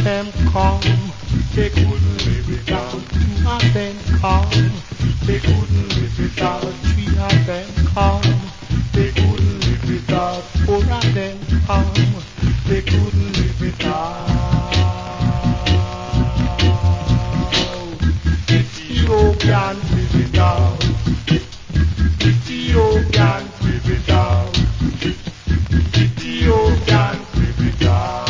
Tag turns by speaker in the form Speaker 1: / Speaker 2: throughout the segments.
Speaker 1: them come, they couldn't live without two of them come. They couldn't live without three of them come. They couldn't live without four of them come. They couldn't live without Ethiopian live without. Ethiopian live without. Ethiopian live without.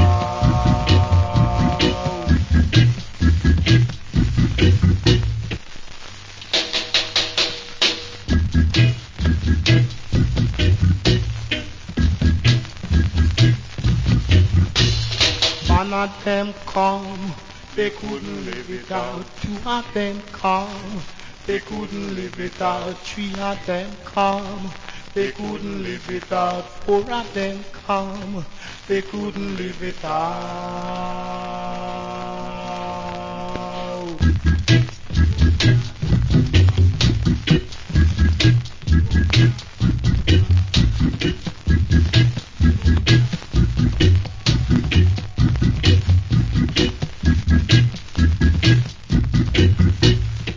Speaker 1: One of them come, they couldn't live without two of them come. They couldn't live without three of them come. They couldn't live without four of them come. They couldn't live without